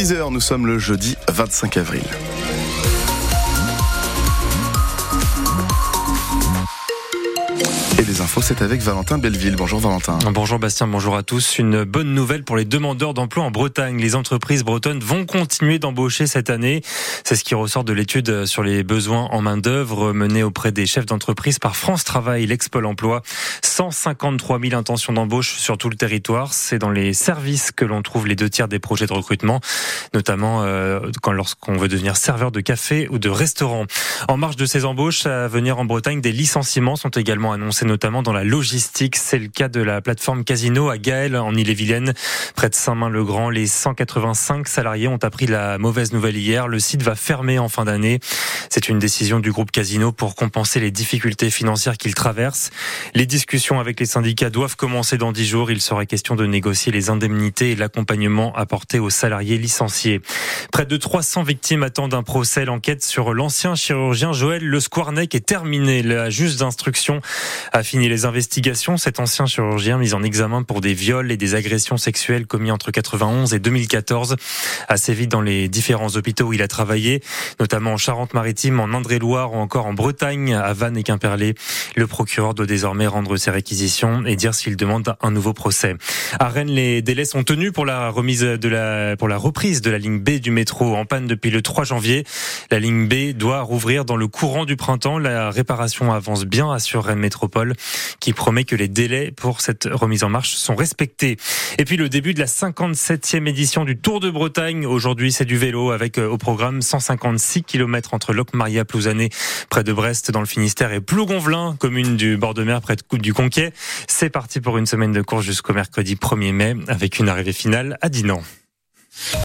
10h, nous sommes le jeudi 25 avril. Et les infos, c'est avec Valentin Belleville. Bonjour Valentin. Bonjour Bastien, bonjour à tous. Une bonne nouvelle pour les demandeurs d'emploi en Bretagne. Les entreprises bretonnes vont continuer d'embaucher cette année. C'est ce qui ressort de l'étude sur les besoins en main-d'œuvre menée auprès des chefs d'entreprise par France Travail, l'ex-Pôle emploi. 153 000 intentions d'embauche sur tout le territoire. C'est dans les services que l'on trouve les 2/3 des projets de recrutement, notamment lorsqu'on veut devenir serveur de café ou de restaurant. En marge de ces embauches à venir en Bretagne, des licenciements sont également annoncés, notamment dans la logistique. C'est le cas de la plateforme Casino à Gaël, en Ille-et-Vilaine, près de Saint-Main-le-Grand. Les 185 salariés ont appris la mauvaise nouvelle hier. Le site va fermer en fin d'année. C'est une décision du groupe Casino pour compenser les difficultés financières qu'il traverse. Les discussions avec les syndicats doivent commencer dans 10 jours. Il sera question de négocier les indemnités et l'accompagnement apporté aux salariés licenciés. Près de 300 victimes attendent un procès. L'enquête sur l'ancien chirurgien Joël Le Squarnec est terminée. La juge d'instruction a fini les investigations. Cet ancien chirurgien mis en examen pour des viols et des agressions sexuelles commis entre 91 et 2014 a sévi dans les différents hôpitaux où il a travaillé, notamment en Charente-Maritime, en Indre-et-Loire ou encore en Bretagne, à Vannes et Quimperlé. Le procureur doit désormais rendre ses réquisitions et dire s'il demande un nouveau procès. À Rennes, les délais sont tenus pour la reprise de la ligne B du métro, en panne depuis le 3 janvier. La ligne B doit rouvrir dans le courant du printemps. La réparation avance bien, assure Rennes Métropole, qui promet que les délais pour cette remise en marche sont respectés. Et puis le début de la 57e édition du Tour de Bretagne. Aujourd'hui, c'est du vélo avec au programme 156 km entre Locmaria, Plouzané, près de Brest dans le Finistère, et Plougonvelin, commune du bord de mer près du Conquet. C'est parti pour une semaine de course jusqu'au mercredi 1er mai avec une arrivée finale à Dinan.